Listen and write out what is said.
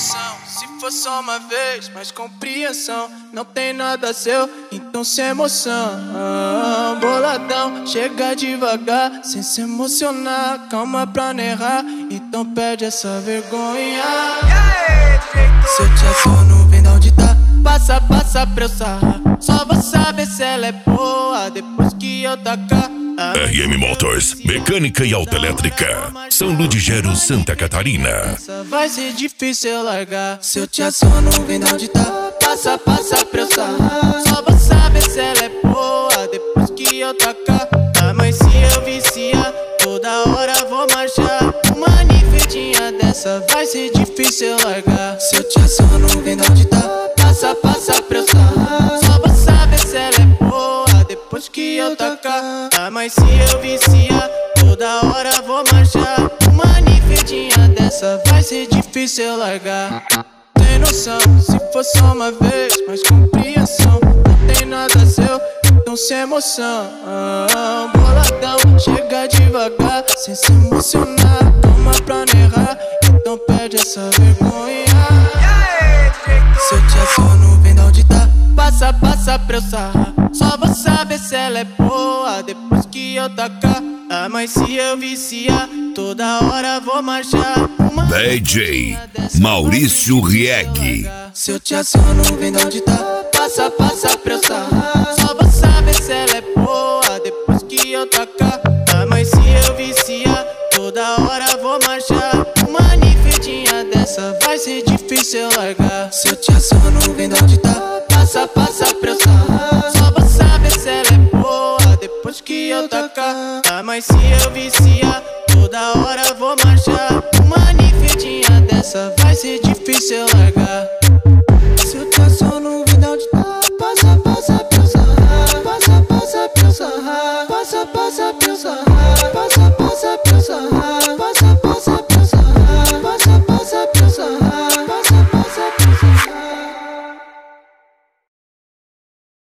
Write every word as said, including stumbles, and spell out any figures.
noção, se for só uma vez, mais compreensão. Não tem nada seu, então sem emoção. ah, Boladão, chega devagar, sem se emocionar. Calma pra não errar, então perde essa vergonha. Se eu te assono, vem da onde tá. Passa, passa pra eu sarrar. Só vou saber se ela é boa depois que eu tacar. R M Motors, mecânica e autoelétrica, São Ludgero, Santa Catarina. Vai ser difícil eu largar. Se eu te assono, vem da onde tá. Passa, passa pra eu sarrar. Só vou saber se ela é boa depois que eu tacar. Ah, mas se eu viciar, toda hora vou marchar. Uma nifedinha dessa vai ser difícil eu largar. Se eu te assono, vem da onde tá. Passa, passa pra eu sarrar. Só vou saber se ela é boa depois que eu tacar. Ah, mas se eu viciar, toda hora vou marchar. Uma nifedinha dessa vai ser difícil eu largar. Tem noção, se for só uma vez, mais compreensão. Não tem nada seu, então sem emoção. ah, Boladão, chega devagar, sem se emocionar. Calma pra não errar, então perde essa vergonha. Se eu te assono, vem da onde tá. Passa, passa pra eu sarrar. Só vou saber se ela é boa depois que eu tacar. Ah, mas se eu viciar, toda hora vou marchar. Uma D J Maurício Rieg. Se eu te assono, vem da onde tá. Passa, passa pra eu sarrar. Só vou saber se ela é boa depois que eu tacar. Ah, mas se eu viciar, toda hora vou marchar. Uma nifedinha dessa vai ser difícil eu largar. Se eu te assono, vem da onde tá. Passa, passa pra eu sarrar. Só vou saber se ela é boa depois que eu tacar. Ah, mas se eu viciar, toda hora vou marchar. Uma nifedinha dessa vai ser difícil eu largar. Se eu te assono, vem da onde tá. Passa, passa pra eu sarrar. Passa, passa pra eu sarrar. Passa, passa pra eu sarrar. Passa, passa pra eu sarrar. Passa, passa.